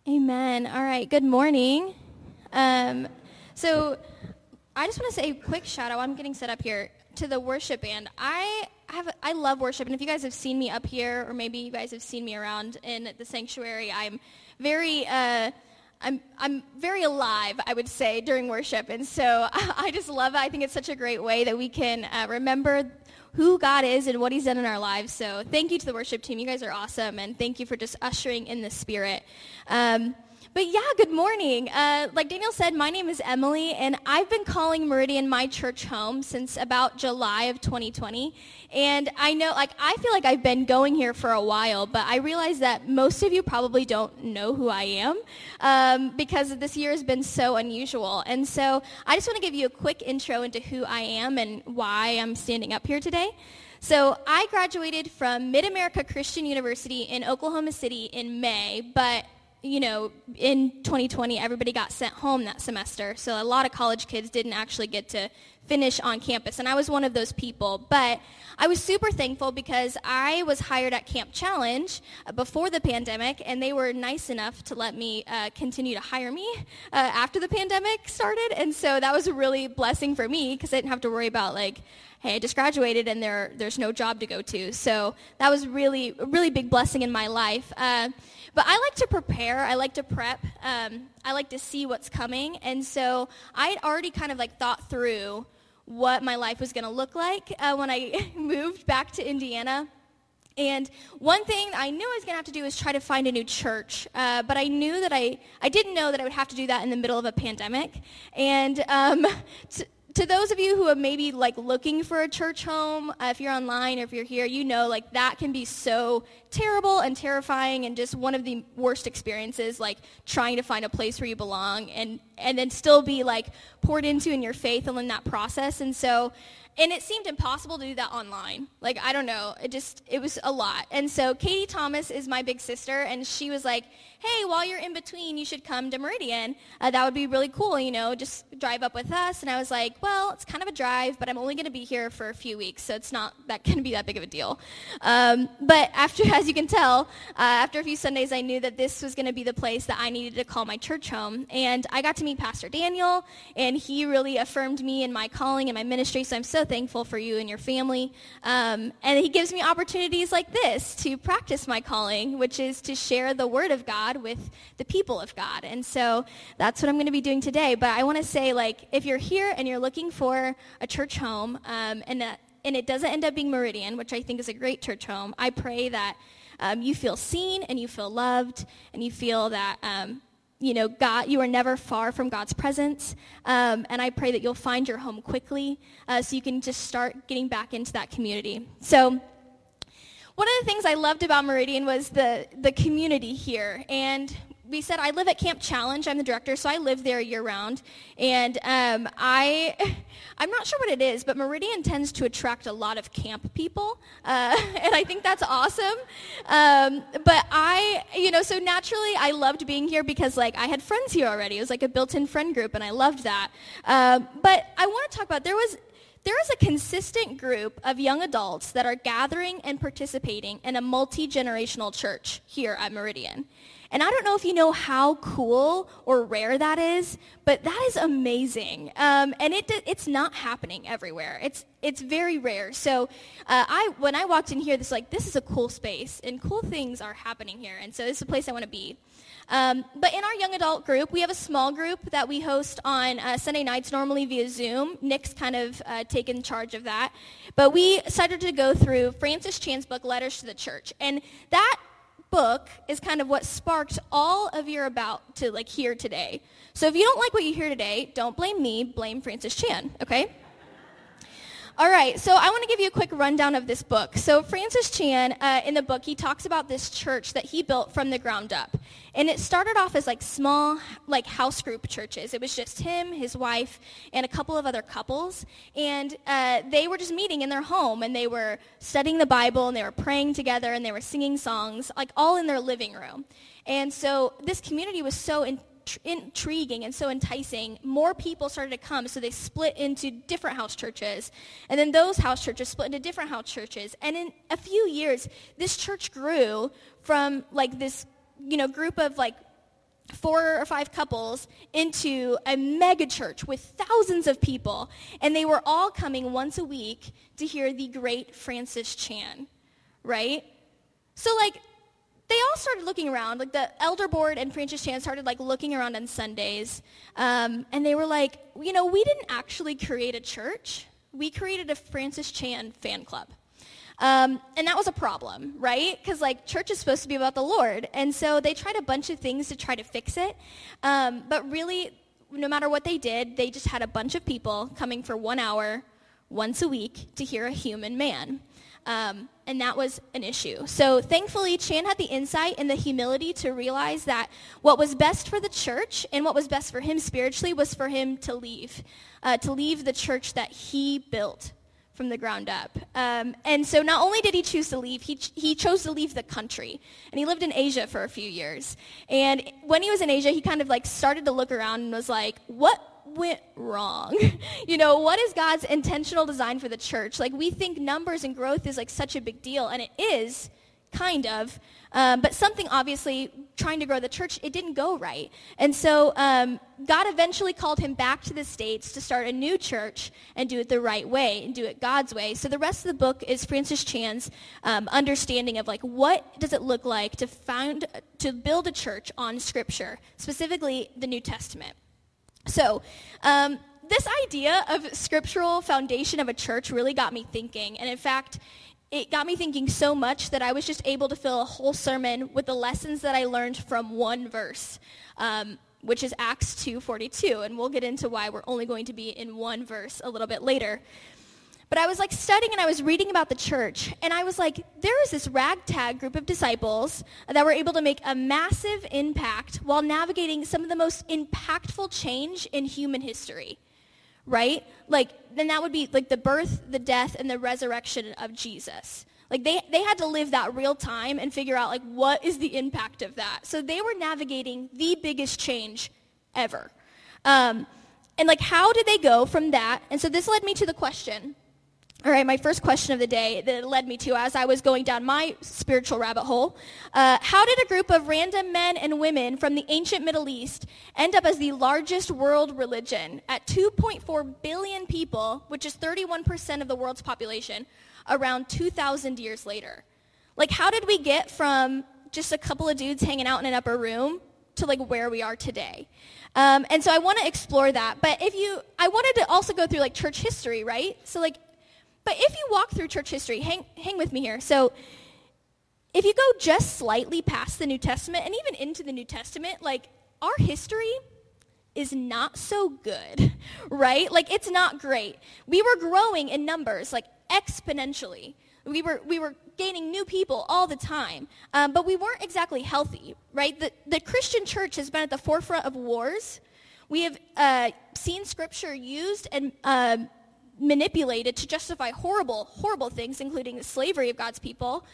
Amen. All right. Good morning. So I just want to say a quick shout out. I'm getting set up here to the worship band. I love worship, and if you guys have seen me up here, or maybe you guys have seen me around in the sanctuary, I'm very alive, I would say, during worship, and so I just love it. I think it's such a great way that we can remember who God is and what he's done in our lives. So thank you to the worship team. You guys are awesome, and thank you for just ushering in the Spirit. But yeah, good morning. Like Daniel said, my name is Emily, and I've been calling Meridian my church home since about July of 2020. And I feel like I've been going here for a while, but I realize that most of you probably don't know who I am because this year has been so unusual. And so I just want to give you a quick intro into who I am and why I'm standing up here today. So I graduated from Mid-America Christian University in Oklahoma City in May, but in 2020, everybody got sent home that semester, so a lot of college kids didn't actually get to finish on campus, and I was one of those people. But I was super thankful because I was hired at Camp Challenge before the pandemic, and they were nice enough to let me continue to hire me after the pandemic started, and so that was a really blessing for me because I didn't have to worry about, hey, I just graduated and there's no job to go to. So that was really a really big blessing in my life. But I like to prepare. I like to prep. I like to see what's coming. And so I had already kind of thought through what my life was going to look like when I moved back to Indiana. And one thing I knew I was going to have to do was try to find a new church. But I knew that I didn't know that I would have to do that in the middle of a pandemic. And to those of you who are maybe looking for a church home, if you're online or if you're here, that can be so terrible and terrifying and just one of the worst experiences, trying to find a place where you belong and then still be poured into in your faith and in that process. And it seemed impossible to do that online. I don't know. It was a lot. And so Katie Thomas is my big sister, and she was like, hey, while you're in between, you should come to Meridian. That would be really cool, just drive up with us. And I was like, well, it's kind of a drive, but I'm only going to be here for a few weeks, so it's not going to be that big of a deal. But as you can tell, after a few Sundays, I knew that this was going to be the place that I needed to call my church home. And I got to meet Pastor Daniel, and he really affirmed me in my calling and my ministry, so I'm so thankful for you and your family. And he gives me opportunities like this to practice my calling, which is to share the Word of God with the people of God. And so that's what I'm going to be doing today. But I want to say, if you're here and you're looking for a church home, and it doesn't end up being Meridian, which I think is a great church home, I pray that you feel seen and you feel loved and you feel that God, you are never far from God's presence, and I pray that you'll find your home quickly so you can just start getting back into that community. So one of the things I loved about Meridian was the community here, and we said I live at Camp Challenge. I'm the director, so I live there year-round, and I'm not sure what it is, but Meridian tends to attract a lot of camp people, and I think that's awesome. But so naturally I loved being here because I had friends here already. It was a built-in friend group, and I loved that. But I want to talk about there is a consistent group of young adults that are gathering and participating in a multi-generational church here at Meridian. And I don't know if you know how cool or rare that is, but that is amazing. And it's not happening everywhere. It's very rare. So when I walked in here, this is a cool space, and cool things are happening here. And so this is a place I want to be. But in our young adult group, we have a small group that we host on Sunday nights, normally via Zoom. Nick's kind of taken charge of that. But we decided to go through Francis Chan's book, Letters to the Church. And that book is kind of what sparked all of your about to hear today. So if you don't like what you hear today, don't blame me, blame Francis Chan, okay? All right, so I want to give you a quick rundown of this book. So Francis Chan, in the book, he talks about this church that he built from the ground up. And it started off as small, house group churches. It was just him, his wife, and a couple of other couples. And they were just meeting in their home, and they were studying the Bible, and they were praying together, and they were singing songs, all in their living room. And so this community was so intriguing and so enticing. More people started to come, so they split into different house churches, and then those house churches split into different house churches, and in a few years this church grew from this group of 4 or 5 couples into a mega church with thousands of people, and they were all coming once a week to hear the great Francis Chan, right? So, like, they all started looking around. Like, the elder board and Francis Chan started, like, looking around on Sundays, and they were like, we didn't actually create a church. We created a Francis Chan fan club. And that was a problem, right? Because, like, church is supposed to be about the Lord. And so they tried a bunch of things to try to fix it. But really, no matter what they did, they just had a bunch of people coming for 1 hour once a week to hear a human man. And that was an issue. So thankfully, Chan had the insight and the humility to realize that what was best for the church and what was best for him spiritually was for him to leave the church that he built from the ground up. And so not only did he choose to leave, he chose to leave the country. And he lived in Asia for a few years. And when he was in Asia, he kind of like started to look around and was like, what went wrong? What is God's intentional design for the church? Like, we think numbers and growth is like such a big deal, and it is, kind of. But something, obviously, trying to grow the church, it didn't go right. And so God eventually called him back to the States to start a new church and do it the right way and do it God's way. So the rest of the book is Francis Chan's understanding of, like, what does it look like to build a church on Scripture, specifically the New Testament. So this idea of scriptural foundation of a church really got me thinking. And in fact, it got me thinking so much that I was just able to fill a whole sermon with the lessons that I learned from one verse, which is Acts 2:42. And we'll get into why we're only going to be in one verse a little bit later. But I was like studying and I was reading about the church, and I was like, there is this ragtag group of disciples that were able to make a massive impact while navigating some of the most impactful change in human history, right? Like, then that would be like the birth, the death, and the resurrection of Jesus. Like, they had to live that real time and figure out, like, what is the impact of that? So they were navigating the biggest change ever. And, like, how did they go from that? And so this led me to the question. All right, my first question of the day that it led me to as I was going down my spiritual rabbit hole. How did a group of random men and women from the ancient Middle East end up as the largest world religion at 2.4 billion people, which is 31% of the world's population, around 2,000 years later? Like, how did we get from just a couple of dudes hanging out in an upper room to, like, where we are today? And so I want to explore that. But I wanted to also go through, like, church history, right? So, like, but if you walk through church history, hang with me here. So if you go just slightly past the New Testament and even into the New Testament, like, our history is not so good, right? Like, it's not great. We were growing in numbers, like, exponentially. We were gaining new people all the time, but we weren't exactly healthy, right? The Christian church has been at the forefront of wars. We have seen Scripture used and manipulated to justify horrible, horrible things, including the slavery of God's people.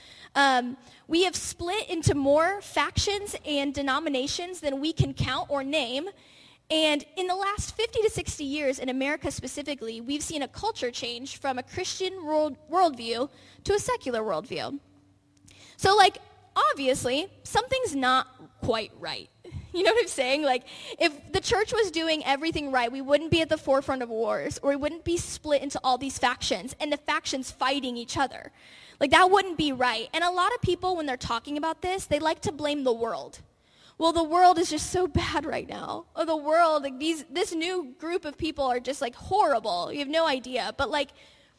We have split into more factions and denominations than we can count or name. And in the last 50 to 60 years, in America specifically, we've seen a culture change from a Christian worldview to a secular worldview. So, like, obviously, something's not quite right. You know what I'm saying? Like, if the church was doing everything right, we wouldn't be at the forefront of wars, or we wouldn't be split into all these factions, and the factions fighting each other. Like, that wouldn't be right. And a lot of people, when they're talking about this, they like to blame the world. Well, the world is just so bad right now. Or the world, like, this new group of people are just, like, horrible. You have no idea. But, like,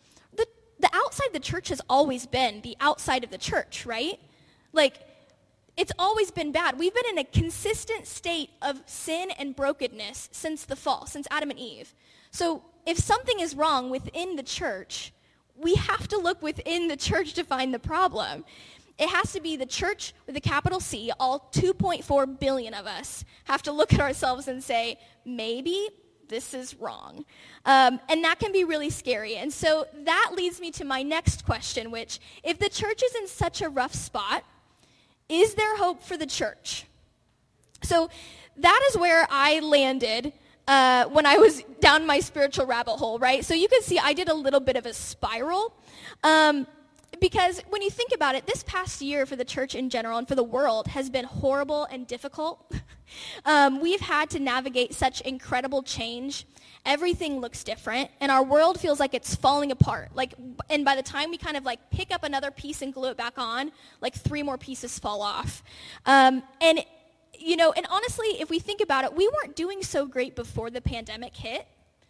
the outside the church has always been the outside of the church, right? Like, it's always been bad. We've been in a consistent state of sin and brokenness since the fall, since Adam and Eve. So if something is wrong within the church, we have to look within the church to find the problem. It has to be the church with a capital C. All 2.4 billion of us have to look at ourselves and say, maybe this is wrong. And that can be really scary. And so that leads me to my next question, which, if the church is in such a rough spot, is there hope for the church? So that is where I landed when I was down my spiritual rabbit hole, right? So you can see I did a little bit of a spiral. Because when you think about it, this past year for the church in general and for the world has been horrible and difficult. We've had to navigate such incredible change. Everything looks different, and our world feels like it's falling apart. And by the time we kind of pick up another piece and glue it back on, 3 more pieces fall off. And honestly, if we think about it, we weren't doing so great before the pandemic hit.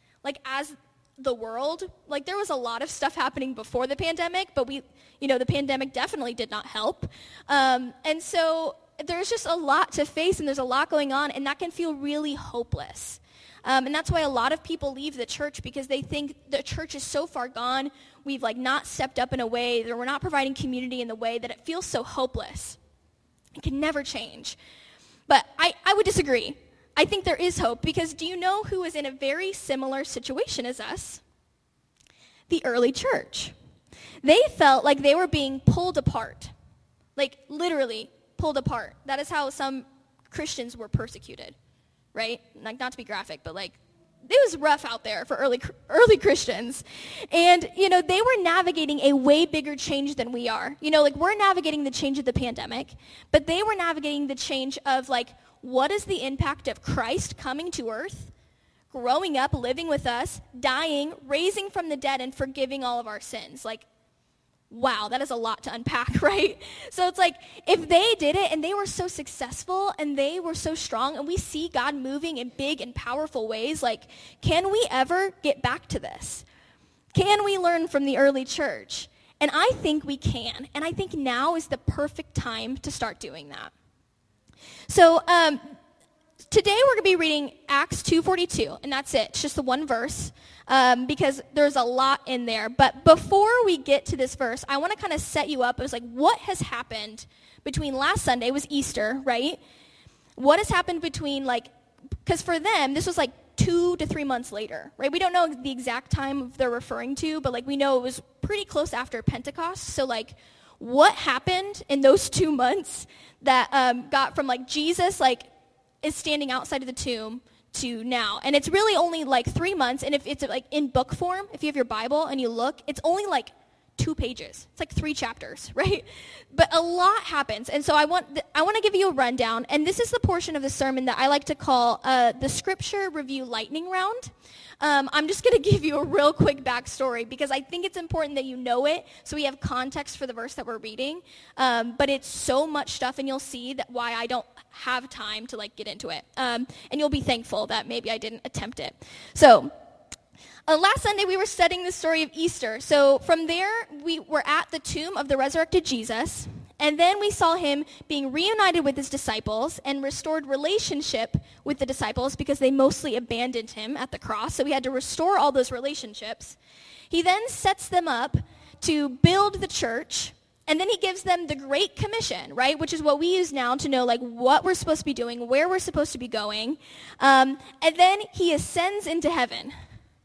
As the world, there was a lot of stuff happening before the pandemic, but the pandemic definitely did not help. And so there's just a lot to face, and there's a lot going on, and that can feel really hopeless. And that's why a lot of people leave the church, because they think the church is so far gone. We've not stepped up in a way that we're not providing community in the way that it feels so hopeless. It can never change. But I would disagree. I think there is hope, because do you know who is in a very similar situation as us? The early church. They felt like they were being pulled apart. Literally pulled apart. That is how some Christians were persecuted, right? Not to be graphic, but it was rough out there for early Christians. And, they were navigating a way bigger change than we are. We're navigating the change of the pandemic, but they were navigating the change of, what is the impact of Christ coming to earth, growing up, living with us, dying, raising from the dead, and forgiving all of our sins? Wow, that is a lot to unpack, right? So it's if they did it and they were so successful and they were so strong and we see God moving in big and powerful ways, can we ever get back to this? Can we learn from the early church? And I think we can. And I think now is the perfect time to start doing that. So today we're going to be reading Acts 2:42, and that's it. It's just the one verse, because there's a lot in there. But before we get to this verse, I want to kind of set you up. It was what has happened between last Sunday was Easter, right? What has happened between, because for them, this was 2 to 3 months later, right? We don't know the exact time they're referring to, but we know it was pretty close after Pentecost. So what happened in those 2 months that got from Jesus is standing outside of the tomb to now? And it's really only 3 months, and if it's in book form, if you have your Bible and you look, it's only 2 pages. It's 3 chapters, right? But a lot happens, and so I want to give you a rundown, and this is the portion of the sermon that I like to call the Scripture Review Lightning Round. I'm just going to give you a real quick backstory, because I think it's important that you know it so we have context for the verse that we're reading. But it's so much stuff, and you'll see that why I don't have time to get into it. And you'll be thankful that maybe I didn't attempt it. So last Sunday we were studying the story of Easter. So from there we were at the tomb of the resurrected Jesus. And then we saw him being reunited with his disciples and restored relationship with the disciples, because they mostly abandoned him at the cross. So we had to restore all those relationships. He then sets them up to build the church, and then he gives them the Great Commission, right, which is what we use now to know what we're supposed to be doing, where we're supposed to be going. And then he ascends into heaven.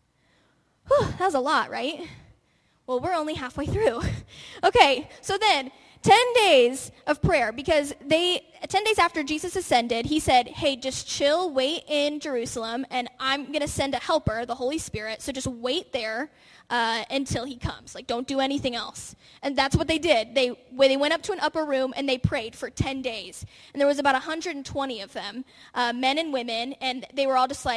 Whew, that was a lot, right? Well, we're only halfway through. Okay, so then 10 days of prayer, because 10 days after Jesus ascended, he said, hey, just chill, wait in Jerusalem, and I'm going to send a helper, the Holy Spirit, so just wait there until he comes. Don't do anything else. And that's what they did. They went up to an upper room, and they prayed for 10 days. And there was about 120 of them, men and women, and they were all just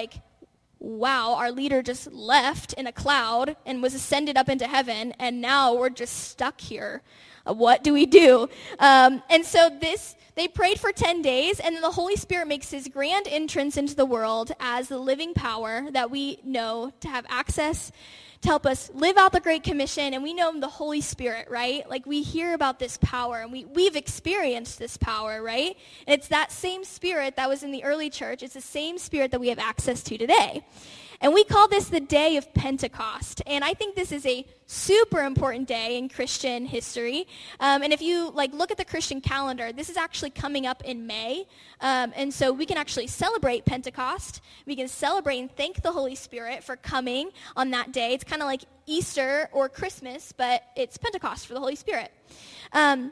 wow, our leader just left in a cloud and was ascended up into heaven, and now we're just stuck here. What do we do? And so they prayed for 10 days, and then the Holy Spirit makes his grand entrance into the world as the living power that we know to have access to help us live out the Great Commission. And we know him, the Holy Spirit, right? We hear about this power, and we've experienced this power, right? And it's that same Spirit that was in the early church. It's the same Spirit that we have access to today. And we call this the day of Pentecost. And I think this is a super important day in Christian history. And if you look at the Christian calendar, this is actually coming up in May. And so we can actually celebrate Pentecost. We can celebrate and thank the Holy Spirit for coming on that day. It's kind of like Easter or Christmas, but it's Pentecost for the Holy Spirit.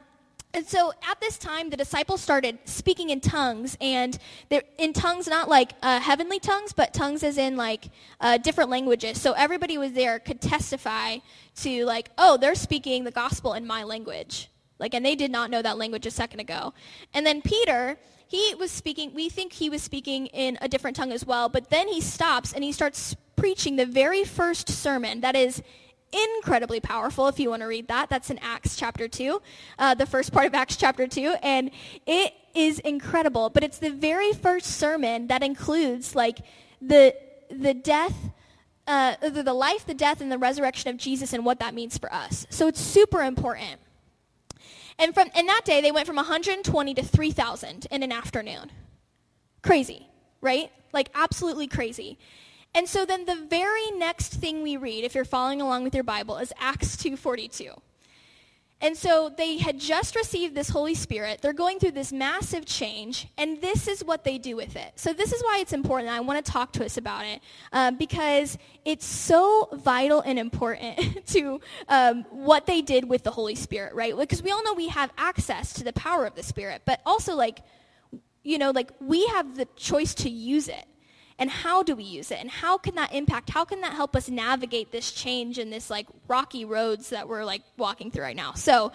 And so at this time, the disciples started speaking in tongues, and they're in tongues, not like heavenly tongues, but tongues as in like different languages. So everybody was there could testify to like, oh, they're speaking the gospel in my language. Like, and they did not know that language a second ago. And then Peter, he was speaking, we think he was speaking in a different tongue as well, but then he stops and he starts preaching the very first sermon that is incredibly powerful. If you want to read that, that's in Acts chapter 2, the first part of Acts chapter 2, and it is incredible. But it's the very first sermon that includes like the death, the life, the death, and the resurrection of Jesus and what that means for us. So it's super important. And in that day, they went from 120 to 3,000 in an afternoon. Crazy, right? Like absolutely crazy. And so then the very next thing we read, if you're following along with your Bible, is Acts 2:42. And so they had just received this Holy Spirit. They're going through this massive change, and this is what they do with it. So this is why it's important. I want to talk to us about it because it's so vital and important to what they did with the Holy Spirit, right? Because we all know we have access to the power of the Spirit, but also like, you know, like we have the choice to use it. And how do we use it? And how can that impact? How can that help us navigate this change in this like rocky roads that we're like walking through right now? So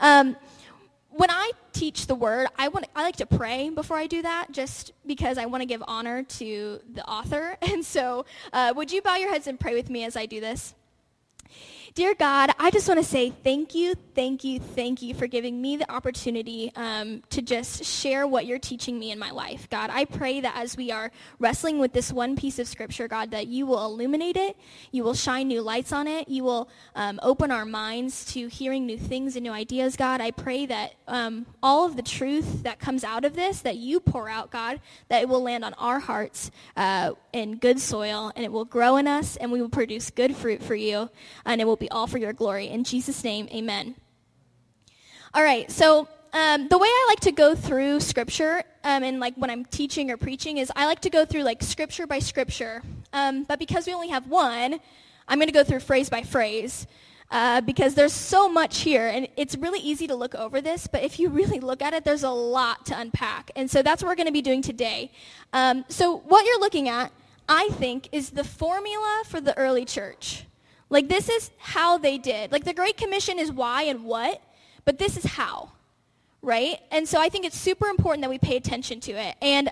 when I teach the word, I like to pray before I do that, just because I want to give honor to the author. And so would you bow your heads and pray with me as I do this? Dear God, I just want to say thank you for giving me the opportunity to just share what you're teaching me in my life. God, I pray that as we are wrestling with this one piece of scripture, God, that you will illuminate it, you will shine new lights on it, you will open our minds to hearing new things and new ideas, God. I pray that all of the truth that comes out of this, that you pour out, God, that it will land on our hearts in good soil, and it will grow in us, and we will produce good fruit for you, and it will be all for your glory. In Jesus' name, amen. All right, so the way I like to go through scripture, and like when I'm teaching or preaching, is I like to go through like scripture by scripture. But because we only have one, I'm going to go through phrase by phrase because there's so much here, and it's really easy to look over this, but if you really look at it, there's a lot to unpack. And so that's what we're going to be doing today. So what you're looking at, I think, is the formula for the early church. Like, this is how they did. Like, the Great Commission is why and what, but this is how, right? And so I think it's super important that we pay attention to it. And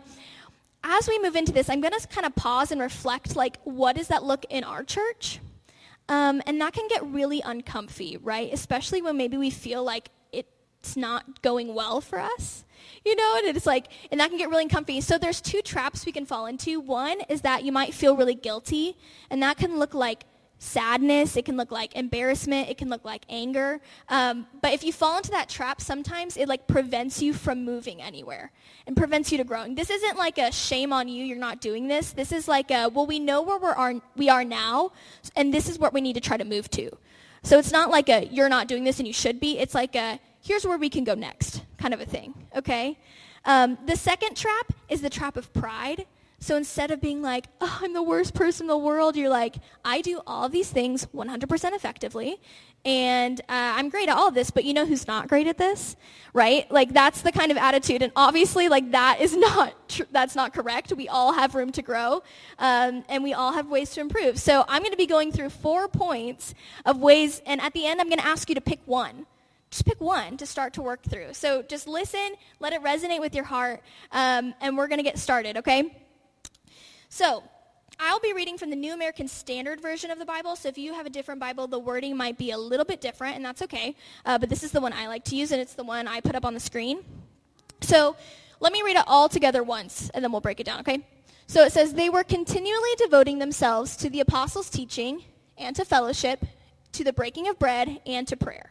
as we move into this, I'm going to kind of pause and reflect, like, what does that look in our church? And that can get really uncomfy, right? Especially when maybe we feel like it's not going well for us, you know? And it's like, and that can get really uncomfy. So there's two traps we can fall into. One is that you might feel really guilty, and that can look like sadness, it can look like embarrassment, it can look like anger. But if you fall into that trap, sometimes it like prevents you from moving anywhere and prevents you to growing. This isn't like a shame on you, you're not doing this. This is like a, well, we know where we are now, and this is what we need to try to move to. So it's not like a, you're not doing this and you should be. It's like a, here's where we can go next kind of a thing, okay? The second trap is the trap of pride. So instead of being like, oh, I'm the worst person in the world, you're like, I do all of these things 100% effectively, and I'm great at all of this, but you know who's not great at this, right? Like, that's the kind of attitude, and obviously, like, that is that's not correct. We all have room to grow, and we all have ways to improve. So I'm going to be going through 4 points of ways, and at the end, I'm going to ask you to pick one. Just pick one to start to work through. So just listen, let it resonate with your heart, and we're going to get started, okay? So, I'll be reading from the New American Standard Version of the Bible, so if you have a different Bible, the wording might be a little bit different, and that's okay, but this is the one I like to use, and it's the one I put up on the screen. So, let me read it all together once, and then we'll break it down, okay? So it says, they were continually devoting themselves to the apostles' teaching, and to fellowship, to the breaking of bread, and to prayer.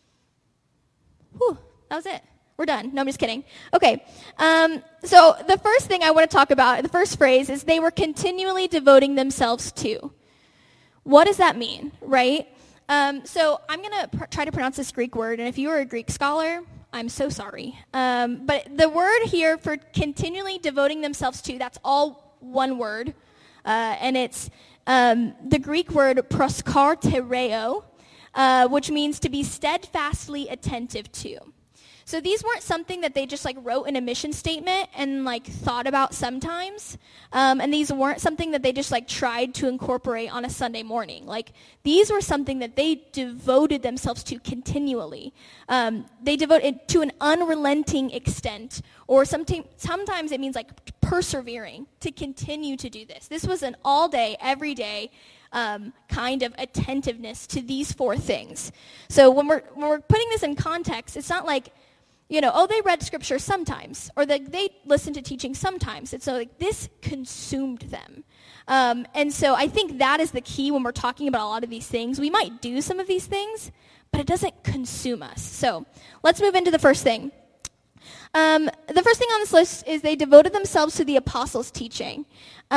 Whew, that was it. We're done. No, I'm just kidding. Okay, so the first thing I want to talk about, the first phrase, is they were continually devoting themselves to. What does that mean, right? So I'm going to try to pronounce this Greek word, and if you are a Greek scholar, I'm so sorry. But the word here for continually devoting themselves to, that's all one word, and it's the Greek word proskartereo, which means to be steadfastly attentive to. So these weren't something that they just like wrote in a mission statement and like thought about sometimes. And these weren't something that they just like tried to incorporate on a Sunday morning. Like these were something that they devoted themselves to continually. They devoted to an unrelenting extent, or sometimes it means like persevering to continue to do this. This was an all day, every day kind of attentiveness to these four things. So when we're putting this in context, it's not like, they read scripture sometimes, or that they listened to teaching sometimes. It's so like this consumed them. And so I think that is the key when we're talking about a lot of these things. We might do some of these things, but it doesn't consume us. So let's move into the first thing. The first thing on this list is they devoted themselves to the apostles' teaching.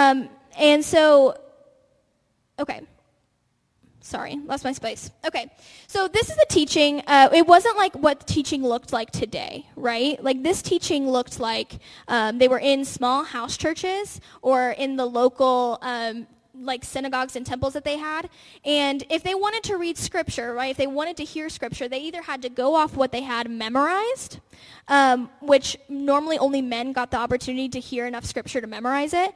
Okay. Sorry, lost my space. Okay, so this is the teaching. It wasn't like what teaching looked like today, right? Like this teaching looked like they were in small house churches or in the local like synagogues and temples that they had. And if they wanted to read scripture, right, if they wanted to hear scripture, they either had to go off what they had memorized, which normally only men got the opportunity to hear enough scripture to memorize it,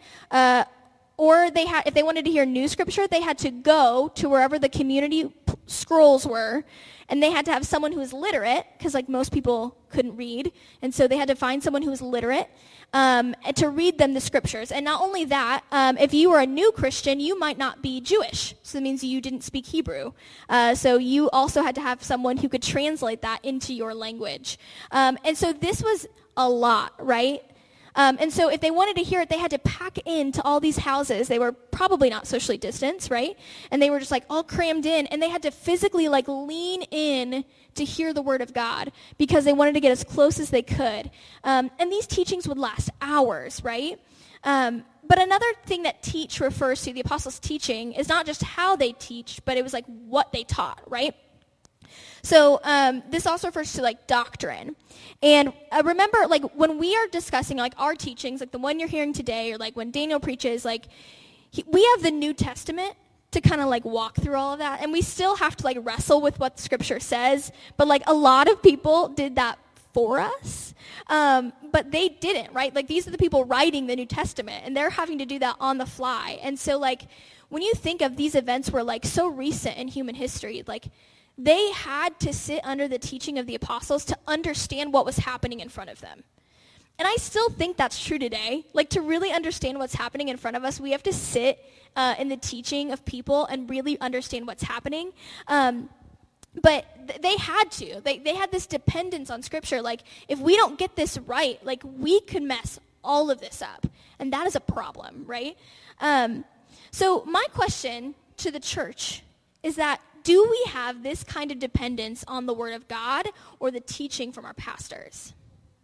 or if they wanted to hear new scripture, they had to go to wherever the community scrolls were, and they had to have someone who was literate, because like most people couldn't read, and so they had to find someone who was literate to read them the scriptures. And not only that, if you were a new Christian, you might not be Jewish, so that means you didn't speak Hebrew. So you also had to have someone who could translate that into your language. And so this was a lot, right? And so if they wanted to hear it, they had to pack into all these houses. They were probably not socially distanced, right? And they were just like all crammed in, and they had to physically like lean in to hear the word of God because they wanted to get as close as they could. And these teachings would last hours, right? But another thing that teach refers to, the apostles' teaching, is not just how they teach, but it was like what they taught, right? So this also refers to like doctrine. And remember, like when we are discussing like our teachings, like the one you're hearing today, or like when Daniel preaches, like we have the New Testament to kind of like walk through all of that. And we still have to like wrestle with what scripture says. But like a lot of people did that for us. But they didn't, right? Like these are the people writing the New Testament, and they're having to do that on the fly. And so like when you think of these events were like so recent in human history, like they had to sit under the teaching of the apostles to understand what was happening in front of them. And I still think that's true today. Like to really understand what's happening in front of us, we have to sit in the teaching of people and really understand what's happening. But they had to. They had this dependence on Scripture. Like if we don't get this right, like we could mess all of this up. And that is a problem, right? So my question to the church is that, do we have this kind of dependence on the Word of God or the teaching from our pastors?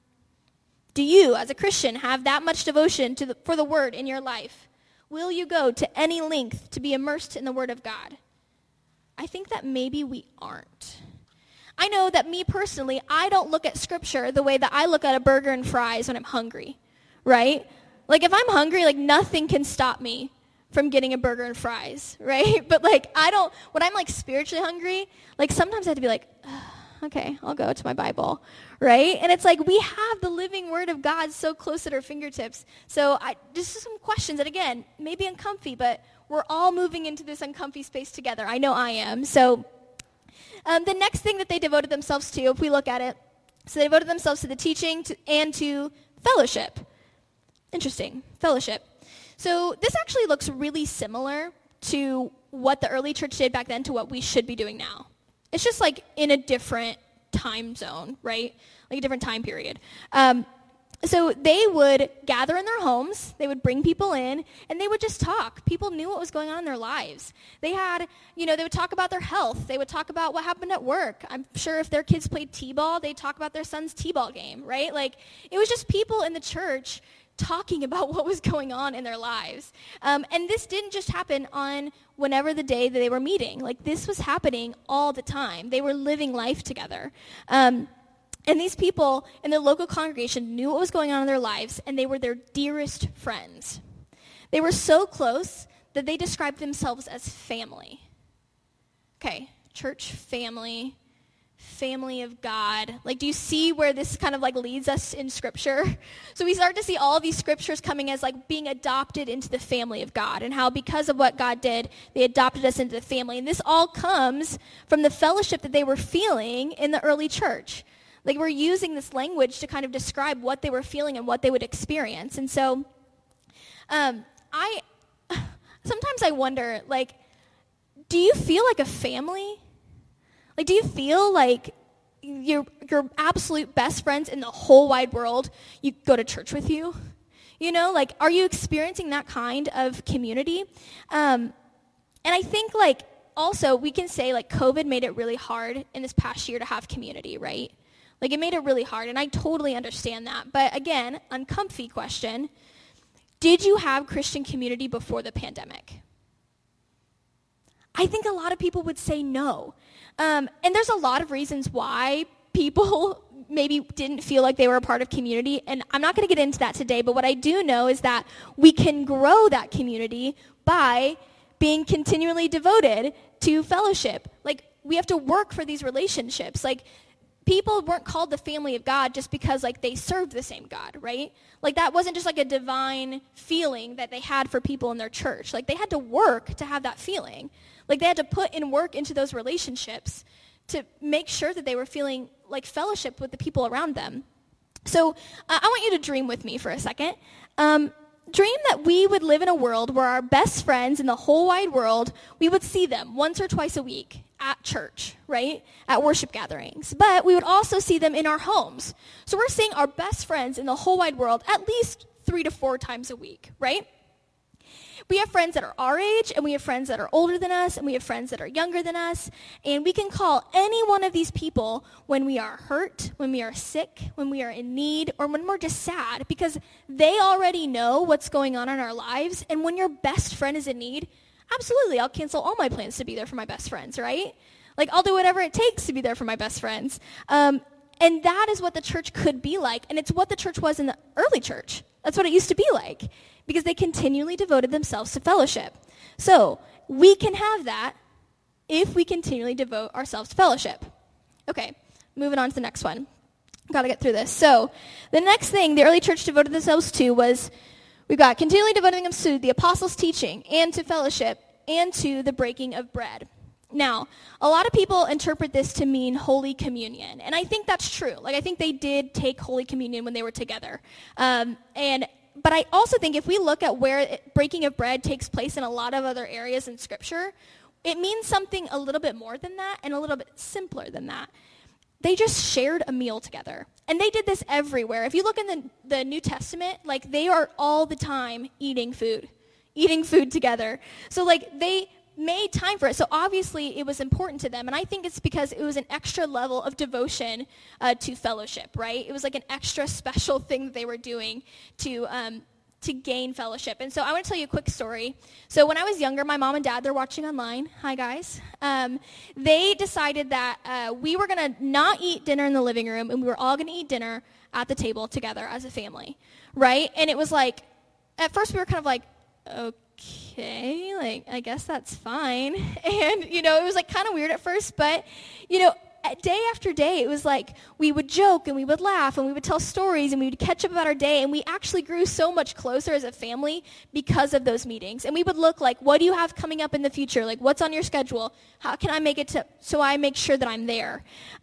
Do you, as a Christian, have that much devotion for the Word in your life? Will you go to any length to be immersed in the Word of God? I think that maybe we aren't. I know that me personally, I don't look at Scripture the way that I look at a burger and fries when I'm hungry, right? Like if I'm hungry, like nothing can stop me from getting a burger and fries, right? But like when I'm like spiritually hungry, like sometimes I have to be like, okay, I'll go to my Bible, right? And it's like we have the living Word of God so close at our fingertips. So just some questions, and again, maybe uncomfy, but we're all moving into this uncomfy space together. I know I am. So the next thing that they devoted themselves to, if we look at it, so they devoted themselves to the teaching and to fellowship. Interesting, fellowship. So this actually looks really similar to what the early church did back then to what we should be doing now. It's just like in a different time zone, right? Like a different time period. So they would gather in their homes, they would bring people in, and they would just talk. People knew what was going on in their lives. They had, they would talk about their health. They would talk about what happened at work. I'm sure if their kids played t-ball, they'd talk about their son's t-ball game, right? Like it was just people in the church talking about what was going on in their lives. And this didn't just happen on whenever the day that they were meeting. Like this was happening all the time. They were living life together. And these people in the local congregation knew what was going on in their lives, and they were their dearest friends. They were so close that they described themselves as family. Okay, church family. family of God. Like, do you see where this kind of like leads us in Scripture? So we start to see all of these scriptures coming as like being adopted into the family of God, and how because of what God did, they adopted us into the family. And this all comes from the fellowship that they were feeling in the early church. Like, we're using this language to kind of describe what they were feeling and what they would experience. And so sometimes I wonder, like, do you feel like a family? Like, do you feel like your absolute best friends in the whole wide world, you go to church with you? You know, like, are you experiencing that kind of community? And I think, like, also we can say, like, COVID made it really hard in this past year to have community, right? Like, it made it really hard, and I totally understand that. But again, uncomfy question, did you have Christian community before the pandemic? I think a lot of people would say no. And there's a lot of reasons why people maybe didn't feel like they were a part of community, and I'm not going to get into that today, but what I do know is that we can grow that community by being continually devoted to fellowship. Like, we have to work for these relationships. Like, people weren't called the family of God just because, like, they served the same God, right? Like, that wasn't just like a divine feeling that they had for people in their church. Like, they had to work to have that feeling. Like, they had to put in work into those relationships to make sure that they were feeling like fellowship with the people around them. So I want you to dream with me for a second. Dream that we would live in a world where our best friends in the whole wide world, we would see them once or twice a week at church, right? At worship gatherings. But we would also see them in our homes. So we're seeing our best friends in the whole wide world at least 3 to 4 times a week, right? We have friends that are our age, and we have friends that are older than us, and we have friends that are younger than us, and we can call any one of these people when we are hurt, when we are sick, when we are in need, or when we're just sad, because they already know what's going on in our lives. And when your best friend is in need, absolutely, I'll cancel all my plans to be there for my best friends, right? Like, I'll do whatever it takes to be there for my best friends. And that is what the church could be like, and it's what the church was in the early church. That's what it used to be like, because they continually devoted themselves to fellowship. So we can have that if we continually devote ourselves to fellowship. Okay, moving on to the next one. Got to get through this. So the next thing the early church devoted themselves to was, we've got continually devoting themselves to the apostles' teaching and to fellowship and to the breaking of bread. Now, a lot of people interpret this to mean Holy Communion, and I think that's true. Like, I think they did take Holy Communion when they were together. But I also think if we look at where breaking of bread takes place in a lot of other areas in Scripture, it means something a little bit more than that and a little bit simpler than that. They just shared a meal together, and they did this everywhere. If you look in the New Testament, like, they are all the time eating food together. So, like, they made time for it. So obviously it was important to them. And I think it's because it was an extra level of devotion to fellowship, right? It was like an extra special thing that they were doing to gain fellowship. And so I want to tell you a quick story. So when I was younger, my mom and dad, they're watching online. Hi, guys. They decided that we were going to not eat dinner in the living room, and we were all going to eat dinner at the table together as a family, right? And it was like, at first we were kind of like, okay, like, I guess that's fine. And, you know, it was like kind of weird at first, but, you know, day after day, it was like we would joke and we would laugh and we would tell stories and we would catch up about our day, and we actually grew so much closer as a family because of those meetings. And we would look like, what do you have coming up in the future? Like, what's on your schedule? How can I make it so I make sure that I'm there?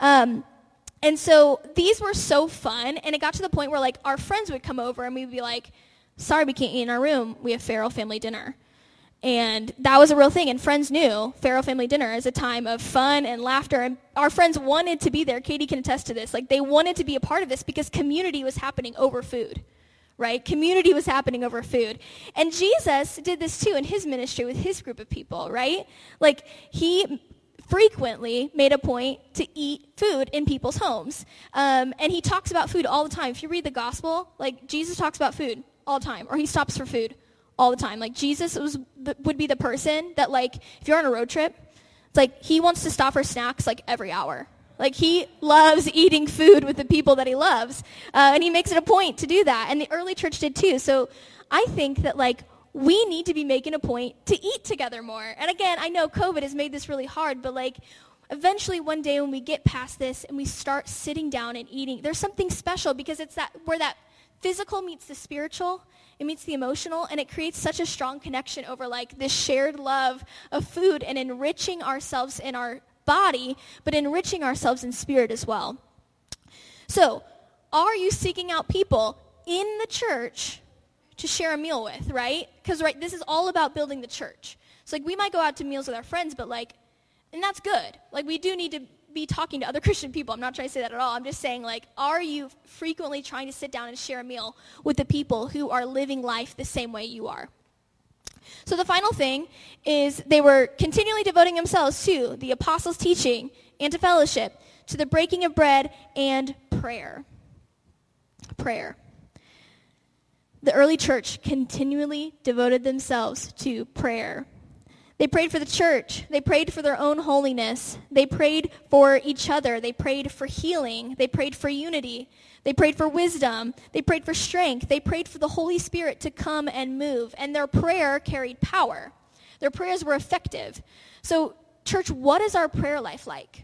And so these were so fun, and it got to the point where, like, our friends would come over and we'd be like, sorry, we can't eat in our room. We have Farrell family dinner. And that was a real thing. And friends knew Farrell family dinner is a time of fun and laughter. And our friends wanted to be there. Katie can attest to this. Like, they wanted to be a part of this because community was happening over food, right? Community was happening over food. And Jesus did this too in his ministry with his group of people, right? Like, he frequently made a point to eat food in people's homes. And he talks about food all the time. If you read the gospel, like, Jesus talks about food all the time, or he stops for food all the time. Like, Jesus would be the person that, like, if you're on a road trip, it's like he wants to stop for snacks like every hour. Like, he loves eating food with the people that he loves, and he makes it a point to do that. And the early church did too. So I think that, like, we need to be making a point to eat together more. And again, I know COVID has made this really hard, but, like, eventually one day when we get past this and we start sitting down and eating, there's something special because it's that where that physical meets the spiritual, it meets the emotional, and it creates such a strong connection over like this shared love of food and enriching ourselves in our body, but enriching ourselves in spirit as well. So, are you seeking out people in the church to share a meal with, right? Because, right, this is all about building the church. So, like, we might go out to meals with our friends, but, like, and that's good. Like, we do need to be talking to other Christian people. I'm not trying to say that at all. I'm just saying, like, are you frequently trying to sit down and share a meal with the people who are living life the same way you are? So the final thing is they were continually devoting themselves to the apostles' teaching and to fellowship, to the breaking of bread and prayer. Prayer. The early church continually devoted themselves to prayer. They prayed for the church. They prayed for their own holiness. They prayed for each other. They prayed for healing. They prayed for unity. They prayed for wisdom. They prayed for strength. They prayed for the Holy Spirit to come and move. And their prayer carried power. Their prayers were effective. So, church, what is our prayer life like?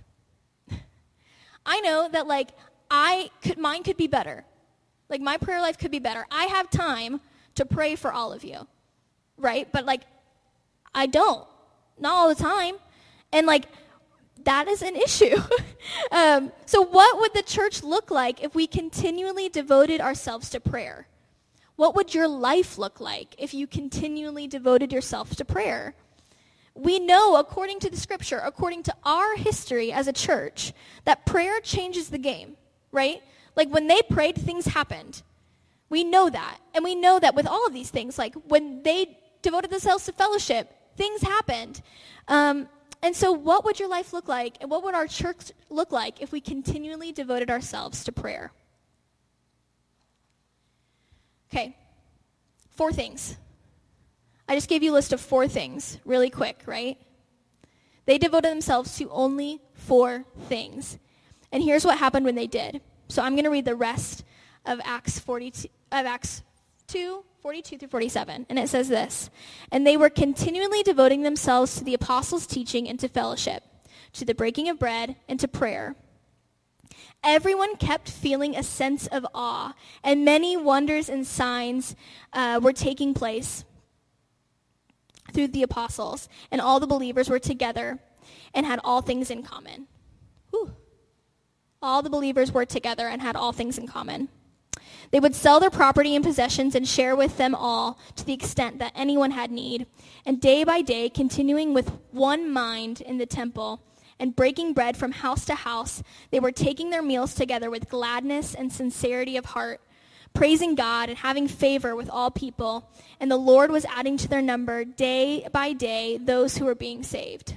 I know that, like, mine could be better. Like, my prayer life could be better. I have time to pray for all of you, right? But, like, I don't. Not all the time. And, like, that is an issue. So what would the church look like if we continually devoted ourselves to prayer? What would your life look like if you continually devoted yourself to prayer? We know, according to the scripture, according to our history as a church, that prayer changes the game, right? Like, when they prayed, things happened. We know that. And we know that with all of these things, like, when they devoted themselves to fellowship, things happened. And so what would your life look like, and what would our church look like if we continually devoted ourselves to prayer? Okay, 4 things. I just gave you a list of 4 things really quick, right? They devoted themselves to only 4 things. And here's what happened when they did. So I'm going to read the rest of Acts 2, 42 through 47, and it says this: "And they were continually devoting themselves to the apostles' teaching and to fellowship, to the breaking of bread and to prayer. Everyone kept feeling a sense of awe, and many wonders and signs were taking place through the apostles, and all the believers were together and had all things in common." Whew. All the believers were together and had all things in common. They would sell their property and possessions and share with them all to the extent that anyone had need. And day by day, continuing with one mind in the temple and breaking bread from house to house, they were taking their meals together with gladness and sincerity of heart, praising God and having favor with all people. And the Lord was adding to their number day by day those who were being saved.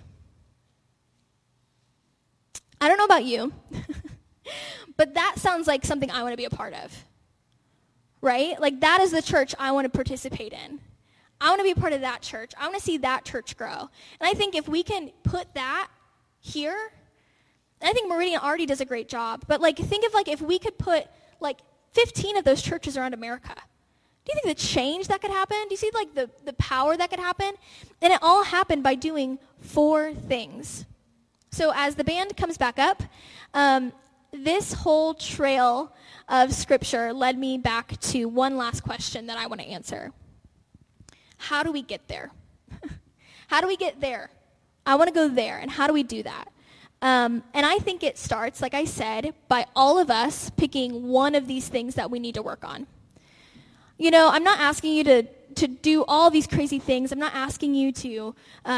I don't know about you, but that sounds like something I want to be a part of. Right? Like, that is the church I want to participate in. I want to be a part of that church. I want to see that church grow. And I think if we can put that here, and I think Meridian already does a great job, but, like, think of, like, if we could put, like, 15 of those churches around America. Do you think the change that could happen? Do you see, like, the power that could happen? And it all happened by doing 4 things. So as the band comes back up, this whole trail of scripture led me back to one last question that I want to answer. How do we get there? How do we get there? I want to go there, and how do we do that? And I think it starts, like I said, by all of us picking one of these things that we need to work on. You know, I'm not asking you to do all these crazy things. I'm not asking you to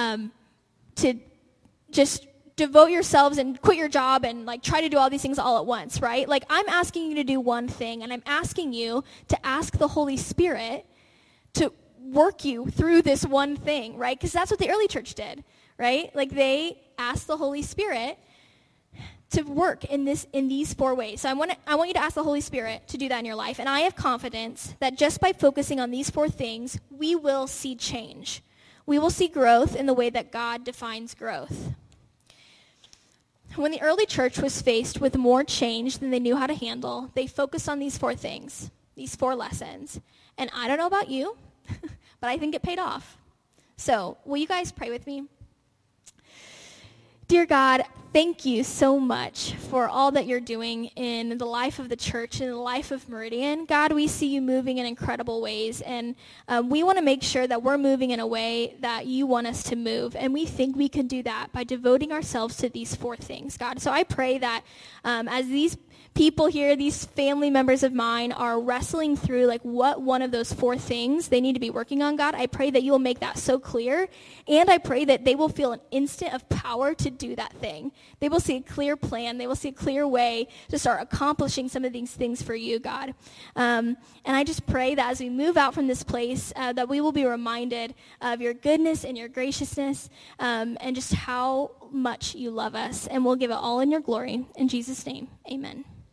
just devote yourselves and quit your job and, like, try to do all these things all at once, right? Like, I'm asking you to do one thing, and I'm asking you to ask the Holy Spirit to work you through this one thing, right? Because that's what the early church did, right? Like, they asked the Holy Spirit to work in these 4 ways. So I want you to ask the Holy Spirit to do that in your life, and I have confidence that just by focusing on these 4 things, we will see change. We will see growth in the way that God defines growth. When the early church was faced with more change than they knew how to handle, they focused on these 4 things, these 4 lessons. And I don't know about you, but I think it paid off. So, will you guys pray with me? Dear God, thank you so much for all that you're doing in the life of the church and the life of Meridian. God, we see you moving in incredible ways, and we want to make sure that we're moving in a way that you want us to move, and we think we can do that by devoting ourselves to these 4 things, God. So I pray that as these people here, these family members of mine, are wrestling through like what one of those 4 things they need to be working on, God, I pray that you'll make that so clear, and I pray that they will feel an instant of power to do that thing. They will see a clear plan. They will see a clear way to start accomplishing some of these things for you, God. And I just pray that as we move out from this place, that we will be reminded of your goodness and your graciousness, and just how much you love us, and we'll give it all in your glory. In Jesus' name, amen.